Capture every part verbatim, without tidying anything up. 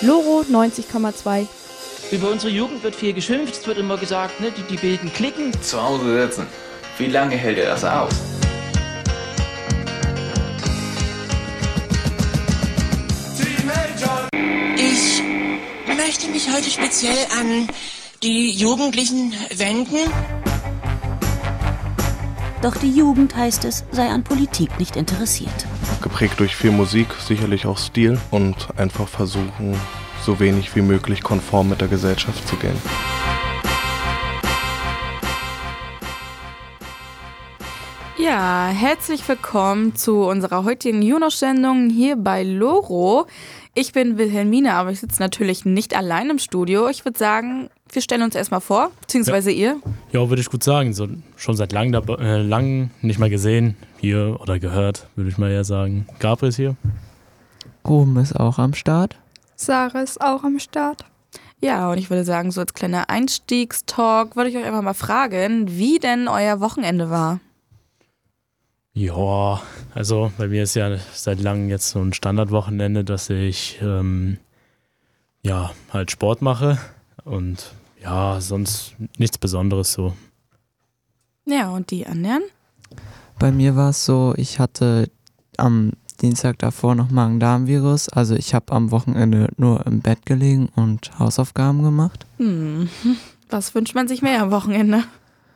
Loro neunzig Komma zwei. Über unsere Jugend wird viel geschimpft, es wird immer gesagt, ne, die, die bilden Klicken. Zu Hause sitzen. Wie lange hält er das aus? Ich möchte mich heute speziell an die Jugendlichen wenden. Doch die Jugend, heißt es, sei an Politik nicht interessiert. Geprägt durch viel Musik, sicherlich auch Stil und einfach versuchen, so wenig wie möglich konform mit der Gesellschaft zu gehen. Ja, herzlich willkommen zu unserer heutigen Juno-Sendung hier bei Loro. Ich bin Wilhelmine, aber ich sitze natürlich nicht allein im Studio. Ich würde sagen, wir stellen uns erstmal vor, beziehungsweise ja. ihr. Ja, würde ich gut sagen. So, schon seit langem äh, lang nicht mal gesehen hier oder gehört, würde ich mal eher sagen. Gabriel ist hier. Ruben ist auch am Start. Sarah ist auch am Start. Ja, und ich würde sagen, so als kleiner Einstiegstalk würde ich euch einfach mal fragen, wie denn euer Wochenende war. Ja, also bei mir ist ja seit langem jetzt so ein Standardwochenende, dass ich ähm, ja halt Sport mache und ja, sonst nichts Besonderes so. Ja, und die anderen? Bei mir war es so, ich hatte am Dienstag davor noch Magen-Darm-Virus, also ich habe am Wochenende nur im Bett gelegen und Hausaufgaben gemacht. Hm, was wünscht man sich mehr am Wochenende?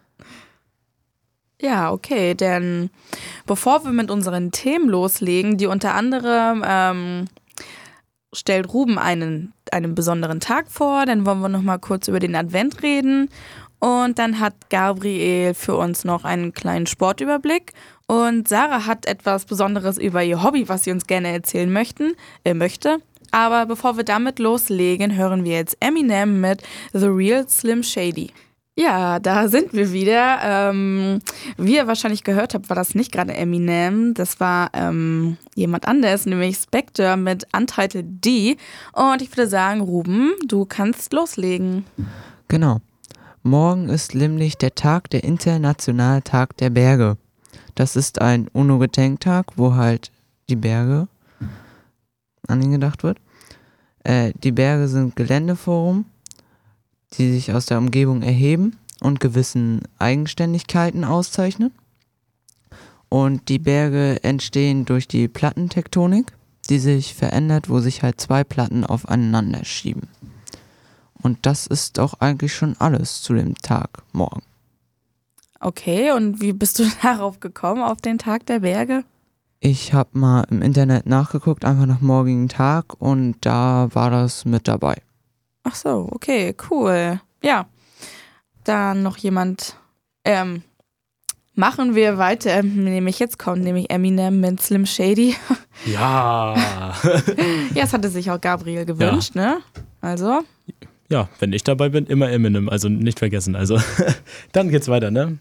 Ja, okay, denn bevor wir mit unseren Themen loslegen, die unter anderem ähm, stellt Ruben einen, einen besonderen Tag vor, dann wollen wir noch mal kurz über den Advent reden und dann hat Gabriel für uns noch einen kleinen Sportüberblick und Sarah hat etwas Besonderes über ihr Hobby, was sie uns gerne erzählen möchten, äh, möchte. Aber bevor wir damit loslegen, hören wir jetzt Eminem mit The Real Slim Shady. Ja, da sind wir wieder. Ähm, wie ihr wahrscheinlich gehört habt, war das nicht gerade Eminem. Das war ähm, jemand anderes, nämlich Spectre mit Untitled D. Und ich würde sagen, Ruben, du kannst loslegen. Genau. Morgen ist nämlich der Tag, der Internationale Tag der Berge. Das ist ein UNO-Gedenktag, wo halt die Berge an ihn gedacht wird. Äh, die Berge sind Geländeformen, die sich aus der Umgebung erheben und gewissen Eigenständigkeiten auszeichnen. Und die Berge entstehen durch die Plattentektonik, die sich verändert, wo sich halt zwei Platten aufeinander schieben. Und das ist auch eigentlich schon alles zu dem Tag morgen. Okay, und wie bist du darauf gekommen, auf den Tag der Berge? Ich habe mal im Internet nachgeguckt, einfach nach morgigen Tag und da war das mit dabei. Ach so, okay, cool. Ja, dann noch jemand, ähm, machen wir weiter, nämlich jetzt kommt nämlich Eminem mit Slim Shady. Ja. Ja, das hatte sich auch Gabriel gewünscht, ja. Ne? Also. Ja, wenn ich dabei bin, immer Eminem, also nicht vergessen. Also, dann geht's weiter, ne?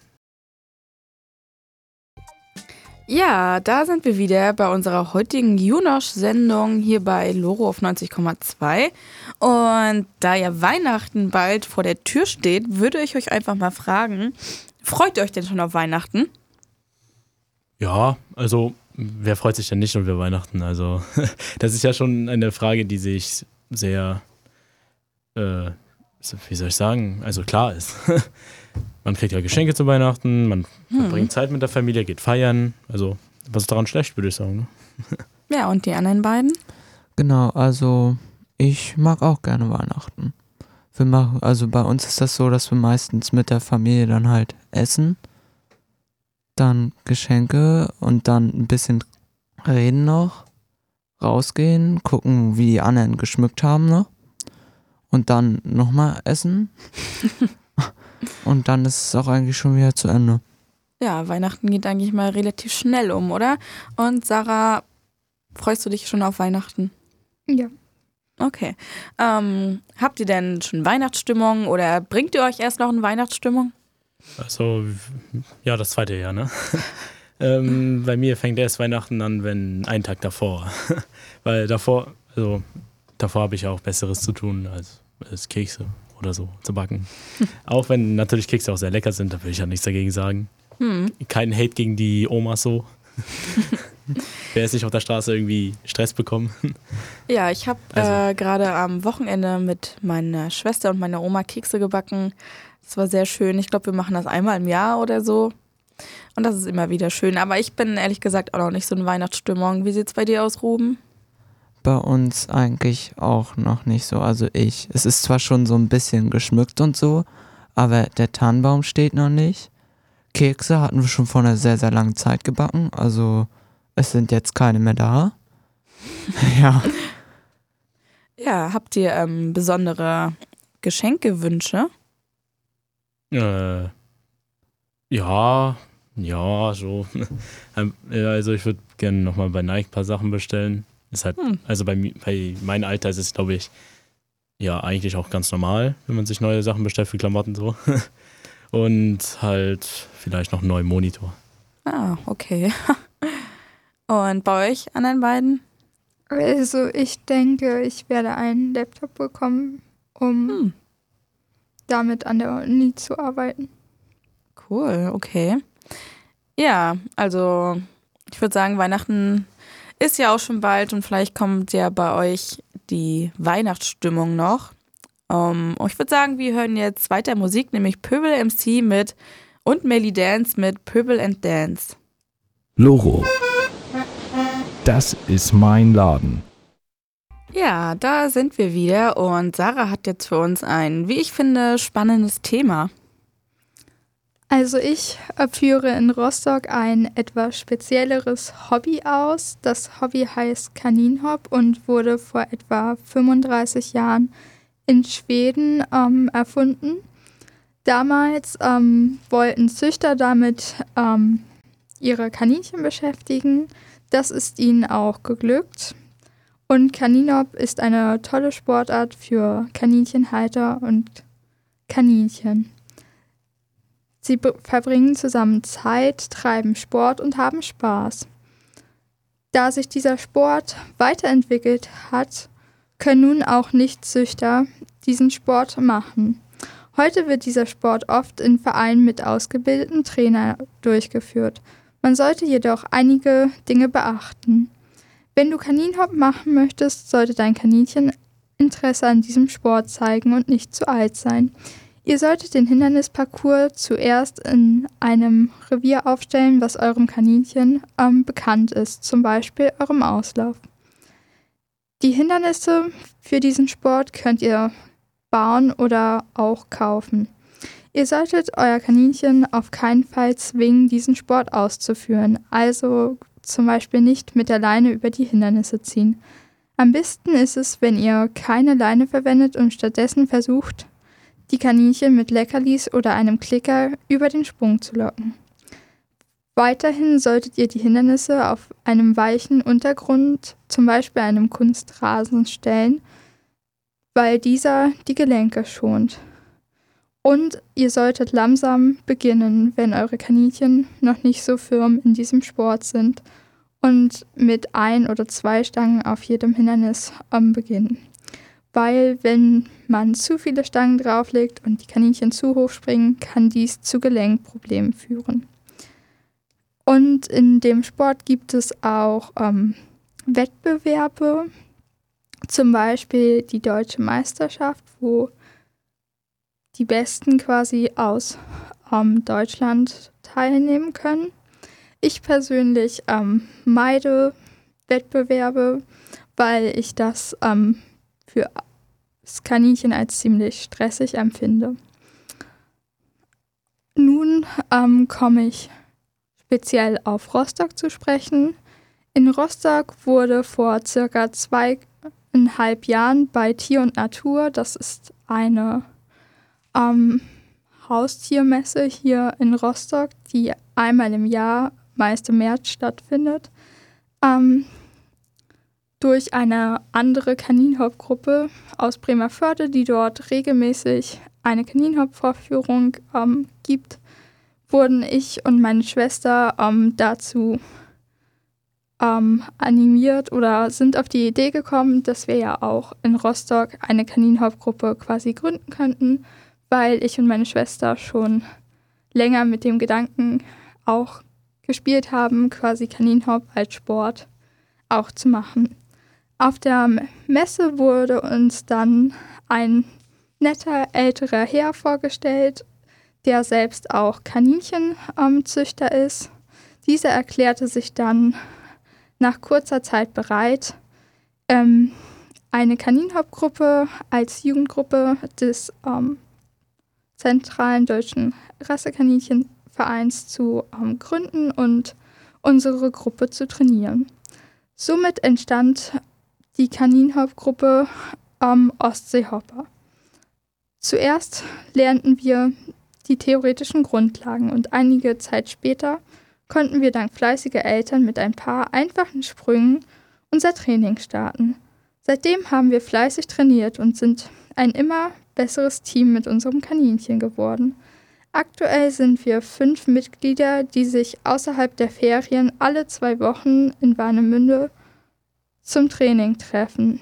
Ja, da sind wir wieder bei unserer heutigen Junosch-Sendung hier bei Loro auf neunzig Komma zwei. Und da ja Weihnachten bald vor der Tür steht, würde ich euch einfach mal fragen, freut ihr euch denn schon auf Weihnachten? Ja, also wer freut sich denn nicht über Weihnachten? Also das ist ja schon eine Frage, die sich sehr, äh, wie soll ich sagen, also klar ist. Man kriegt ja Geschenke zu Weihnachten, man hm. verbringt Zeit mit der Familie, geht feiern. Also, was ist daran schlecht, würde ich sagen. Ne? Ja, und die anderen beiden? Genau, also ich mag auch gerne Weihnachten. Wir machen, also bei uns ist das so, dass wir meistens mit der Familie dann halt essen, dann Geschenke und dann ein bisschen reden noch, rausgehen, gucken, wie die anderen geschmückt haben noch und dann nochmal essen. Und dann ist es auch eigentlich schon wieder zu Ende. Ja, Weihnachten geht eigentlich mal relativ schnell um, oder? Und Sarah, freust du dich schon auf Weihnachten? Ja. Okay. Ähm, habt ihr denn schon Weihnachtsstimmung oder bringt ihr euch erst noch in Weihnachtsstimmung? Also, ja, das zweite Jahr, ne? ähm, bei mir fängt erst Weihnachten an, wenn einen Tag davor. Weil davor, also davor habe ich auch Besseres zu tun als, als Kekse oder so zu backen. Auch wenn natürlich Kekse auch sehr lecker sind, da will ich ja nichts dagegen sagen. Hm. Kein Hate gegen die Omas so. Wer ist nicht auf der Straße irgendwie Stress bekommen? Ja, ich habe Also. äh, gerade am Wochenende mit meiner Schwester und meiner Oma Kekse gebacken. Das war sehr schön. Ich glaube, wir machen das einmal im Jahr oder so. Und das ist immer wieder schön. Aber ich bin ehrlich gesagt auch noch nicht so in Weihnachtsstimmung. Wie sieht's bei dir aus, Ruben? Bei uns eigentlich auch noch nicht so. Also ich. Es ist zwar schon so ein bisschen geschmückt und so, aber der Tannenbaum steht noch nicht. Kekse hatten wir schon vor einer sehr, sehr langen Zeit gebacken. Also es sind jetzt keine mehr da. Ja. Ja, habt ihr ähm, besondere Geschenkewünsche? Äh, ja, ja, so. Ähm, ja, also ich würde gerne nochmal bei Nike ein paar Sachen bestellen. Ist halt, Hm. also bei, mi- bei meinem Alter ist es, glaube ich, ja eigentlich auch ganz normal, wenn man sich neue Sachen bestellt für Klamotten so. Und halt vielleicht noch einen neuen Monitor. Ah, okay. Und bei euch, anderen beiden? Also ich denke, ich werde einen Laptop bekommen, um Hm. damit an der Uni zu arbeiten. Cool, okay. Ja, also ich würde sagen, Weihnachten ist ja auch schon bald und vielleicht kommt ja bei euch die Weihnachtsstimmung noch. Um, und ich würde sagen, wir hören jetzt weiter Musik, nämlich Pöbel M C mit und Melly Dance mit Pöbel and Dance. Loro. Das ist mein Laden. Ja, da sind wir wieder und Sarah hat jetzt für uns ein, wie ich finde, spannendes Thema. Also ich führe in Rostock ein etwas spezielleres Hobby aus. Das Hobby heißt Kaninhop und wurde vor etwa fünfunddreißig Jahren in Schweden ähm, erfunden. Damals ähm, wollten Züchter damit ähm, ihre Kaninchen beschäftigen. Das ist ihnen auch geglückt. Und Kaninhop ist eine tolle Sportart für Kaninchenhalter und Kaninchen. Sie be- verbringen zusammen Zeit, treiben Sport und haben Spaß. Da sich dieser Sport weiterentwickelt hat, können nun auch Nichtzüchter diesen Sport machen. Heute wird dieser Sport oft in Vereinen mit ausgebildeten Trainern durchgeführt. Man sollte jedoch einige Dinge beachten. Wenn du Kaninhop machen möchtest, sollte dein Kaninchen Interesse an diesem Sport zeigen und nicht zu alt sein. Ihr solltet den Hindernisparcours zuerst in einem Revier aufstellen, was eurem Kaninchen ähm, bekannt ist, zum Beispiel eurem Auslauf. Die Hindernisse für diesen Sport könnt ihr bauen oder auch kaufen. Ihr solltet euer Kaninchen auf keinen Fall zwingen, diesen Sport auszuführen, also zum Beispiel nicht mit der Leine über die Hindernisse ziehen. Am besten ist es, wenn ihr keine Leine verwendet und stattdessen versucht, die Kaninchen mit Leckerlis oder einem Klicker über den Sprung zu locken. Weiterhin solltet ihr die Hindernisse auf einem weichen Untergrund, zum Beispiel einem Kunstrasen, stellen, weil dieser die Gelenke schont. Und ihr solltet langsam beginnen, wenn eure Kaninchen noch nicht so firm in diesem Sport sind und mit ein oder zwei Stangen auf jedem Hindernis ähm, beginnen. Weil wenn man zu viele Stangen drauflegt und die Kaninchen zu hoch springen, kann dies zu Gelenkproblemen führen. Und in dem Sport gibt es auch ähm, Wettbewerbe, zum Beispiel die Deutsche Meisterschaft, wo die Besten quasi aus ähm, Deutschland teilnehmen können. Ich persönlich ähm, meide Wettbewerbe, weil ich das ähm, für das Kaninchen als ziemlich stressig empfinde. Nun ähm, komme ich speziell auf Rostock zu sprechen. In Rostock wurde vor circa zweieinhalb Jahren bei Tier und Natur, das ist eine ähm, Haustiermesse hier in Rostock, die einmal im Jahr, meist im März stattfindet, ähm, durch eine andere Kaninhop-Gruppe aus Bremervörde, die dort regelmäßig eine Kaninhop-Vorführung ähm, gibt, wurden ich und meine Schwester ähm, dazu ähm, animiert oder sind auf die Idee gekommen, dass wir ja auch in Rostock eine Kaninhop-Gruppe quasi gründen könnten, weil ich und meine Schwester schon länger mit dem Gedanken auch gespielt haben, quasi Kaninhop als Sport auch zu machen. Auf der Messe wurde uns dann ein netter älterer Herr vorgestellt, der selbst auch Kaninchenzüchter ähm, ist. Dieser erklärte sich dann nach kurzer Zeit bereit, ähm, eine Kaninhop-Gruppe als Jugendgruppe des ähm, Zentralen Deutschen Rassekaninchen-Vereins zu ähm, gründen und unsere Gruppe zu trainieren. Somit entstand die Kaninhop-Gruppe ähm, Ostseehopper. Zuerst lernten wir die theoretischen Grundlagen und einige Zeit später konnten wir dank fleißiger Eltern mit ein paar einfachen Sprüngen unser Training starten. Seitdem haben wir fleißig trainiert und sind ein immer besseres Team mit unserem Kaninchen geworden. Aktuell sind wir fünf Mitglieder, die sich außerhalb der Ferien alle zwei Wochen in Warnemünde zum Training treffen.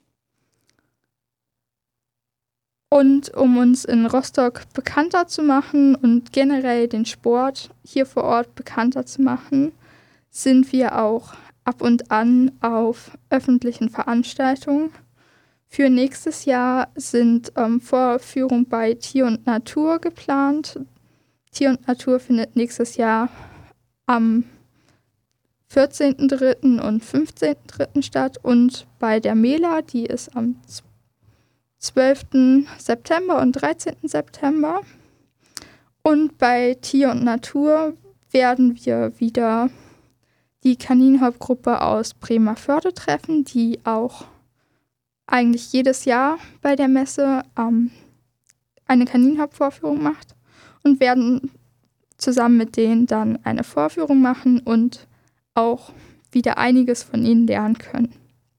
Und um uns in Rostock bekannter zu machen und generell den Sport hier vor Ort bekannter zu machen, sind wir auch ab und an auf öffentlichen Veranstaltungen. Für nächstes Jahr sind ähm, Vorführungen bei Tier und Natur geplant. Tier und Natur findet nächstes Jahr am vierzehnten dritten und fünfzehnten dritten statt und bei der Mela, die ist am zwölften September und dreizehnten September. Und bei Tier und Natur werden wir wieder die Kaninhop-Gruppe aus Bremervörde treffen, die auch eigentlich jedes Jahr bei der Messe ähm, eine Kaninhop-Vorführung macht und werden zusammen mit denen dann eine Vorführung machen und auch wieder einiges von ihnen lernen können.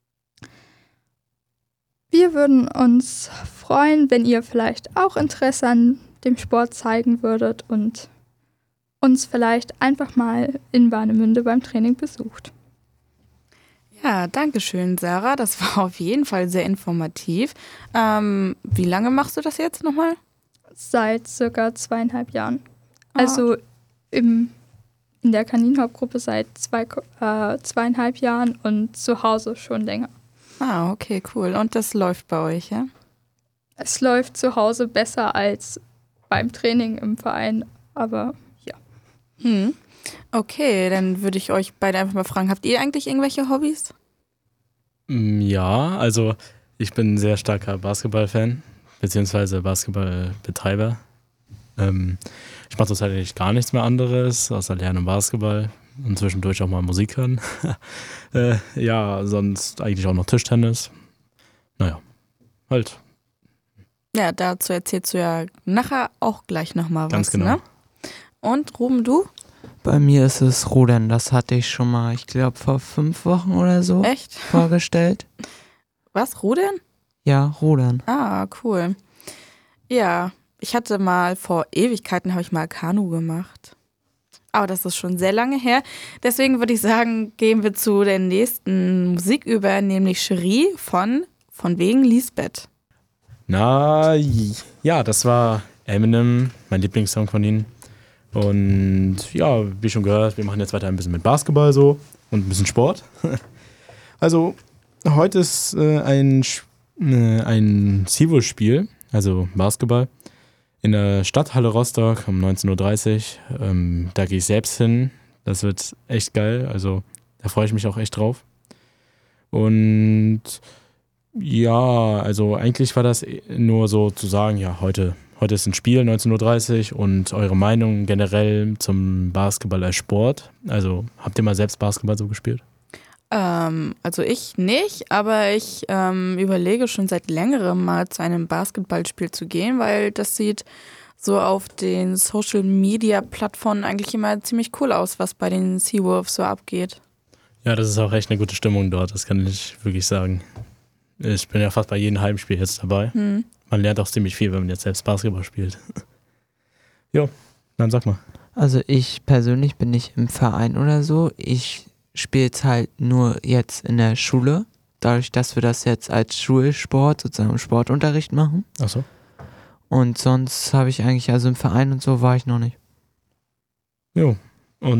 Wir würden uns freuen, wenn ihr vielleicht auch Interesse an dem Sport zeigen würdet und uns vielleicht einfach mal in Warnemünde beim Training besucht. Ja, danke schön, Sarah. Das war auf jeden Fall sehr informativ. Ähm, wie lange machst du das jetzt nochmal? Seit circa zweieinhalb Jahren. Also im, in der Kaninhop-Gruppe seit zwei, äh, zweieinhalb Jahren und zu Hause schon länger. Ah, okay, cool. Und das läuft bei euch, ja? Es läuft zu Hause besser als beim Training im Verein, aber ja. Hm. Okay, dann würde ich euch beide einfach mal fragen, habt ihr eigentlich irgendwelche Hobbys? Ja, also ich bin ein sehr starker Basketball-Fan, beziehungsweise Basketballbetreiber. Ähm, ich mache zurzeit eigentlich gar nichts mehr anderes, außer Lernen Basketball und zwischendurch auch mal Musik hören. äh, ja, sonst eigentlich auch noch Tischtennis. Naja, halt. Ja, dazu erzählst du ja nachher auch gleich nochmal was. Ganz genau. Ne? Und Ruben, du? Bei mir ist es Rudern, das hatte ich schon mal, ich glaube vor fünf Wochen oder so Echt? vorgestellt. Was, Rudern? Ja, Rudern. Ah, cool. Ja, ich hatte mal vor Ewigkeiten, habe ich mal Kanu gemacht. Aber das ist schon sehr lange her. Deswegen würde ich sagen, gehen wir zu der nächsten Musik über, nämlich Cherie von Von wegen Lisbeth. Na, ja, das war Eminem, mein Lieblingssong von ihnen. Und ja, wie schon gehört, wir machen jetzt weiter ein bisschen mit Basketball so und ein bisschen Sport. Also, heute ist äh, ein, äh, ein Civo-Spiel, also Basketball, in der Stadthalle Rostock um neunzehn Uhr dreißig. Ähm, da gehe ich selbst hin. Das wird echt geil, also da freue ich mich auch echt drauf. Und ja, also eigentlich war das nur so zu sagen, ja, heute, heute ist ein Spiel, neunzehn Uhr dreißig und eure Meinung generell zum Basketball als Sport. Also habt ihr mal selbst Basketball so gespielt? Ähm, also ich nicht, aber ich ähm, überlege schon seit längerem mal zu einem Basketballspiel zu gehen, weil das sieht so auf den Social-Media-Plattformen eigentlich immer ziemlich cool aus, was bei den Seawolves so abgeht. Ja, das ist auch echt eine gute Stimmung dort, das kann ich wirklich sagen. Ich bin ja fast bei jedem Heimspiel jetzt dabei. Hm. Man lernt auch ziemlich viel, wenn man jetzt selbst Basketball spielt. Jo, dann sag mal. Also ich persönlich bin nicht im Verein oder so. Ich spiele es halt nur jetzt in der Schule. Dadurch, dass wir das jetzt als Schulsport, sozusagen im Sportunterricht machen. Ach so. Und sonst habe ich eigentlich, also im Verein und so war ich noch nicht. Jo, und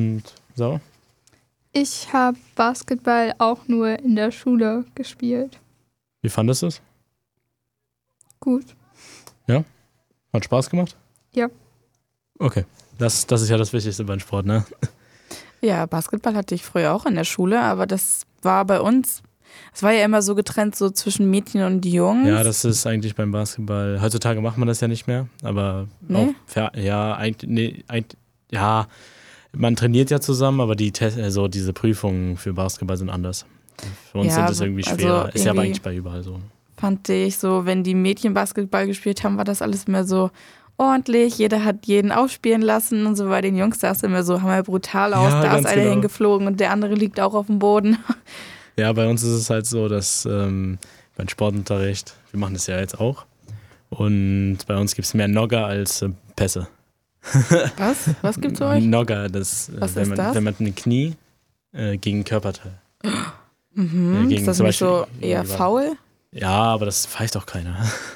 Sauer? Ich habe Basketball auch nur in der Schule gespielt. Wie fandest du es? Gut. Ja? Hat Spaß gemacht? Ja. Okay. Das, das ist ja das Wichtigste beim Sport, ne? Ja, Basketball hatte ich früher auch in der Schule, aber das war bei uns, es war ja immer so getrennt so zwischen Mädchen und Jungs. Ja, das ist eigentlich beim Basketball, heutzutage macht man das ja nicht mehr, aber Nee? auch, ja, eigentlich, nee, eigentlich, ja, man trainiert ja zusammen, aber die Test, also diese Prüfungen für Basketball sind anders. Für uns Ja, sind das irgendwie also schwerer. Ist ja aber irgendwie- eigentlich bei überall so. Fand ich so, wenn die Mädchen Basketball gespielt haben, war das alles immer so ordentlich. Jeder hat jeden aufspielen lassen und so bei den Jungs sah es immer so hammer brutal aus. Ja, da ist ganz einer genau. hingeflogen und der andere liegt auch auf dem Boden. Ja, bei uns ist es halt so, dass ähm, beim Sportunterricht, wir machen das ja jetzt auch, und bei uns gibt es mehr Nogger als äh, Pässe. Was? Was gibt's bei euch? Nogger, das, äh, Was wenn, ist man, das? wenn man ein Knie äh, gegen ein Körperteil. Mhm. Äh, gegen Ist das zum nicht so Beispiel- eher faul? Ja, aber das pfeift auch keiner.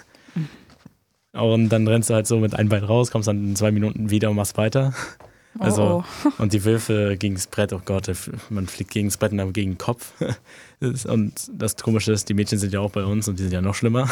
Und dann rennst du halt so mit einem Bein raus, kommst dann in zwei Minuten wieder und machst weiter. Also, Oh, und die Würfe gegen das Brett, oh Gott, man fliegt gegen das Brett und dann gegen den Kopf. Und das Komische ist, die Mädchen sind ja auch bei uns und die sind ja noch schlimmer.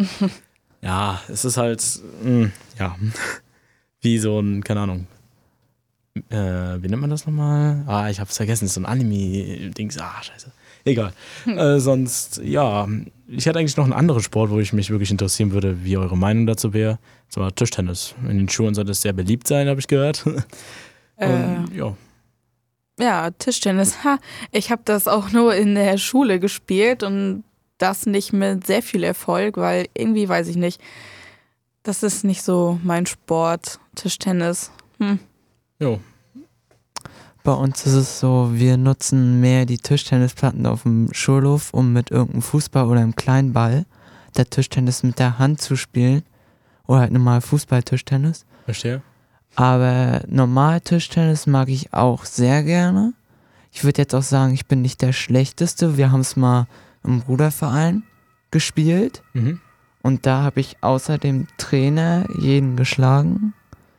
Ja, es ist halt, mh, ja, wie so ein, keine Ahnung, äh, wie nennt man das nochmal? Ah, ich hab's vergessen, so ein Anime-Dings, ah, scheiße. Egal. Äh, sonst, ja, ich hätte eigentlich noch einen anderen Sport, wo ich mich wirklich interessieren würde, wie eure Meinung dazu wäre. Und zwar Tischtennis. In den Schulen soll das sehr beliebt sein, habe ich gehört. Äh, Und, ja. Ja, Tischtennis. Ha, ich habe das auch nur in der Schule gespielt und das nicht mit sehr viel Erfolg, weil irgendwie weiß ich nicht, das ist nicht so mein Sport, Tischtennis. Hm. Jo. Bei uns ist es so, wir nutzen mehr die Tischtennisplatten auf dem Schulhof, um mit irgendeinem Fußball oder einem kleinen Ball der Tischtennis mit der Hand zu spielen. Oder halt normal Fußball-Tischtennis. Verstehe. Aber normal Tischtennis mag ich auch sehr gerne. Ich würde jetzt auch sagen, ich bin nicht der Schlechteste. Wir haben es mal im Bruderverein gespielt. Mhm. Und da habe ich außer dem Trainer jeden geschlagen.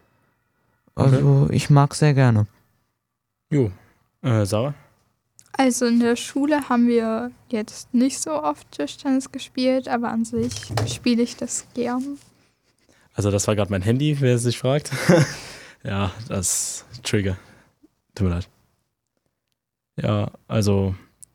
Also Okay. ich mag sehr gerne. Jo. Äh, Sarah? Also in der Schule haben wir jetzt nicht so oft Tischtennis gespielt, aber an sich spiele ich das gern. Also das war gerade mein Handy, wer es sich fragt. Ja, das Trigger. Tut mir leid. Ja, also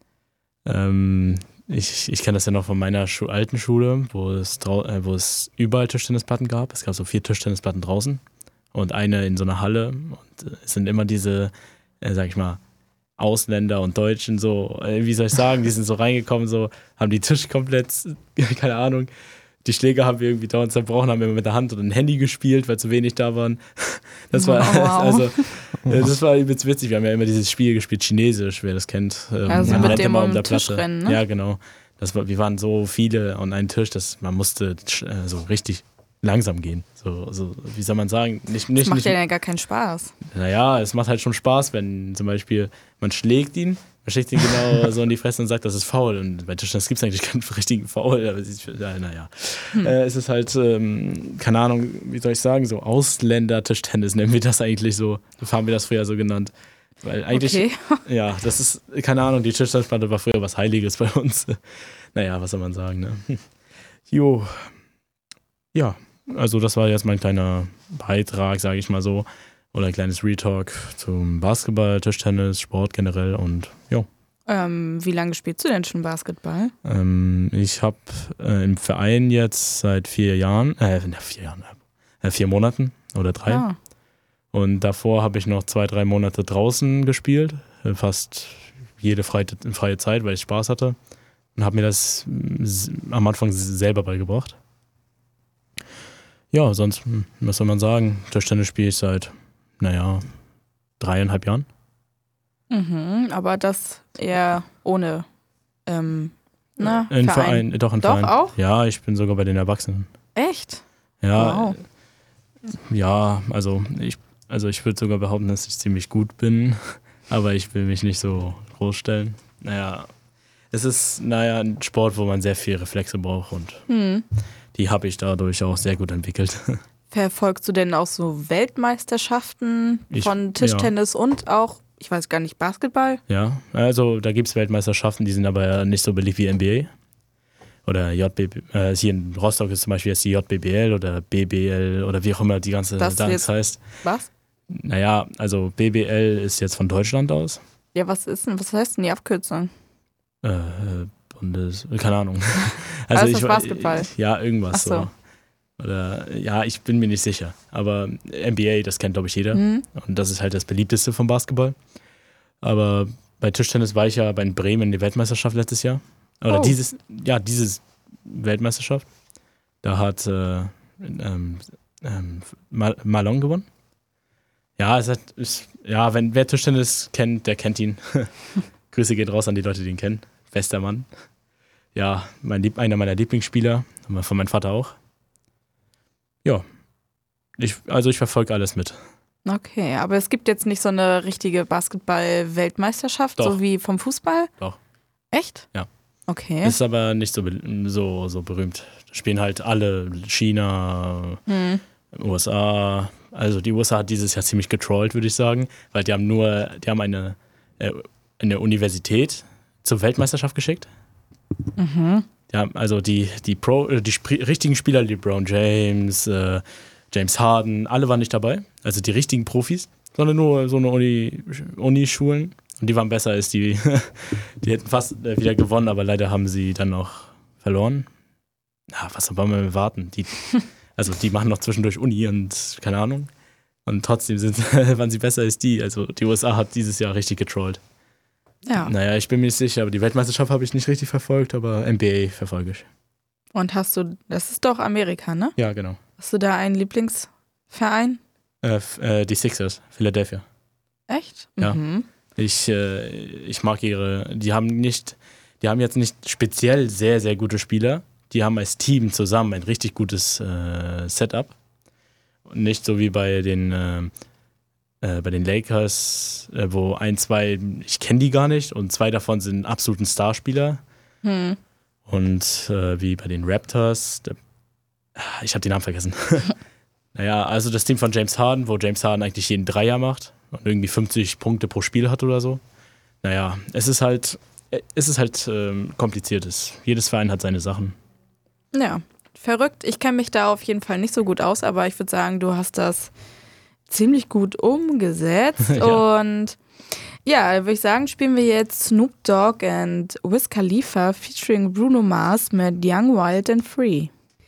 ähm, ich, ich kenne das ja noch von meiner Schu- alten Schule, wo es, drau- äh, wo es überall Tischtennisplatten gab. Es gab so vier Tischtennisplatten draußen und eine in so einer Halle. Und äh, es sind immer diese, äh, sag ich mal, Ausländer und Deutschen so, äh, wie soll ich sagen, die sind so reingekommen, so haben die Tisch komplett, keine Ahnung, die Schläger haben wir irgendwie dauernd zerbrochen, haben immer mit der Hand oder ein Handy gespielt, weil zu wenig da waren. Das war, Wow. also, äh, das war übelst witzig. Wir haben ja immer dieses Spiel gespielt, Chinesisch, wer das kennt. Ähm, Also man mit rennt dem immer um den Tisch rennen, ne? Ja, genau. Das war, wir waren so viele an einem Tisch, dass man musste äh, so richtig langsam gehen. So, so, wie soll man sagen? Nicht, nicht, Das macht nicht, ja dann gar keinen Spaß. Naja, es macht halt schon Spaß, wenn zum Beispiel man schlägt ihn, man schlägt ihn genau so in die Fresse und sagt, das ist faul. Und bei Tischtennis gibt es eigentlich keinen richtigen Foul. Aber es ist, ja, naja. Hm. Äh, es ist halt, ähm, keine Ahnung, wie soll ich sagen, so Ausländer-Tischtennis nennen wir das eigentlich so. So haben wir das früher so genannt. Weil eigentlich, Okay. ja, das ist, keine Ahnung, die Tischtennisplatte war früher was Heiliges bei uns. Naja, was soll man sagen, ne? Jo. Ja, also das war jetzt mein kleiner Beitrag, sage ich mal so. Oder ein kleines Retalk zum Basketball, Tischtennis, Sport generell und ja. Ähm, wie lange spielst du denn schon Basketball? Ähm, ich habe äh, im Verein jetzt seit vier Jahren, äh, na, vier Jahren, äh, vier Monaten oder drei. Ah. Und davor habe ich noch zwei, drei Monate draußen gespielt, äh, fast jede freie, freie Zeit, weil ich Spaß hatte. Und habe mir das mm, s- am Anfang s- selber beigebracht. Ja, sonst, hm, was soll man sagen? Tischtennis spiele ich seit, naja, dreieinhalb Jahren. Mhm, aber das eher ohne ähm, na, Ein Verein. Verein, doch ein Doch Verein. auch? Ja, ich bin sogar bei den Erwachsenen. Echt? Ja, Wow. ja, also ich, also ich würde sogar behaupten, dass ich ziemlich gut bin, aber ich will mich nicht so großstellen. Naja, es ist, naja, ein Sport, wo man sehr viel Reflexe braucht und Hm. die habe ich dadurch auch sehr gut entwickelt. Verfolgst du denn auch so Weltmeisterschaften Ich- von Tischtennis und auch ich weiß gar nicht, Basketball? Ja, also da gibt es Weltmeisterschaften, die sind aber nicht so beliebt wie N B A. Oder J B B, äh, hier in Rostock ist zum Beispiel jetzt die J B B L oder B B L oder wie auch immer die ganze Das Dings heißt. Was? Naja, also B B L ist jetzt von Deutschland aus. Ja, was ist denn, was heißt denn die Abkürzung? Äh, Bundes, keine Ahnung. Also ich, ist das Basketball? Ja, irgendwas Ach so. so. Oder, ja, ich bin mir nicht sicher. Aber N B A, das kennt, glaube ich, jeder. Mhm. Und das ist halt das beliebteste vom Basketball. Aber bei Tischtennis war ich ja bei Bremen in der Weltmeisterschaft letztes Jahr. Oder Oh. dieses, ja, dieses Weltmeisterschaft. Da hat äh, ähm, ähm, Mal- Malone gewonnen. Ja, es hat, ist, ja, wenn wer Tischtennis kennt, der kennt ihn. Grüße geht raus an die Leute, die ihn kennen. Bester Mann. Ja, mein Lieb, einer meiner Lieblingsspieler, von meinem Vater auch. Ja, ich, also ich verfolge alles mit. Okay, aber es gibt jetzt nicht so eine richtige Basketball-Weltmeisterschaft, Doch. so wie vom Fußball? Doch. Echt? Ja. Okay. Ist aber nicht so, be- so, so berühmt. Spielen halt alle, China, Hm. U S A. Also die U S A hat dieses Jahr ziemlich getrollt, würde ich sagen, weil die haben nur, die haben eine, äh, eine Universität zur Weltmeisterschaft geschickt. Mhm. Ja, also die, die, Pro, äh, die Sp- richtigen Spieler, LeBron James, äh, James Harden, alle waren nicht dabei. Also die richtigen Profis, sondern nur so eine Uni, Unischulen. Und die waren besser als die, die hätten fast äh, wieder gewonnen, aber leider haben sie dann noch verloren. Ja, was wollen wir warten? Die, also die machen noch zwischendurch Uni und keine Ahnung. Und trotzdem sind, waren sie besser als die. Also die U S A hat dieses Jahr richtig getrollt. Ja. Naja, ich bin mir nicht sicher, aber die Weltmeisterschaft habe ich nicht richtig verfolgt, aber N B A verfolge ich. Und hast du, das ist doch Amerika, ne? Ja, genau. Hast du da einen Lieblingsverein? Äh, f- äh, die Sixers, Philadelphia. Echt? Ja. Mhm. Ich, äh, ich mag ihre, die haben nicht, die haben jetzt nicht speziell sehr, sehr gute Spieler. Die haben als Team zusammen ein richtig gutes äh, Setup. Und nicht so wie bei den, äh, äh, bei den Lakers, äh, wo ein, zwei, ich kenne die gar nicht und zwei davon sind absoluten Starspieler. Hm. Und äh, wie bei den Raptors, der, ich habe den Namen vergessen. Naja, also das Team von James Harden, wo James Harden eigentlich jeden Dreier macht und irgendwie fünfzig Punkte pro Spiel hat oder so. Naja, es ist halt, es ist halt ähm, kompliziert. Jedes Verein hat seine Sachen. Ja, verrückt. Ich kenne mich da auf jeden Fall nicht so gut aus, aber ich würde sagen, du hast das ziemlich gut umgesetzt. Ja. Und ja, würde ich sagen, spielen wir jetzt Snoop Dogg und Wiz Khalifa featuring Bruno Mars mit Young, Wild and Free.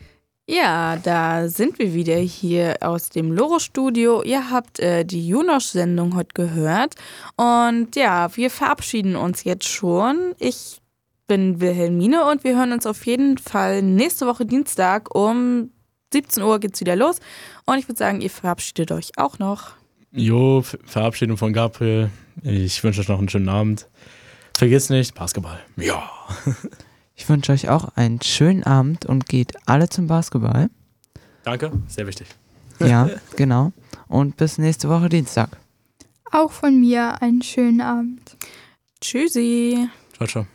Ja, da sind wir wieder hier aus dem Loro-Studio. Ihr habt äh, die Junosch-Sendung heute gehört. Und ja, wir verabschieden uns jetzt schon. Ich bin Wilhelmine und wir hören uns auf jeden Fall nächste Woche Dienstag um siebzehn Uhr geht's wieder los. Und ich würde sagen, ihr verabschiedet euch auch noch. Jo, Ver- Verabschiedung von Gabriel. Ich wünsche euch noch einen schönen Abend. Vergiss nicht, Basketball. Ja. Ich wünsche euch auch einen schönen Abend und geht alle zum Basketball. Danke, sehr wichtig. Ja, genau. Und bis nächste Woche Dienstag. Auch von mir einen schönen Abend. Tschüssi. Ciao, ciao.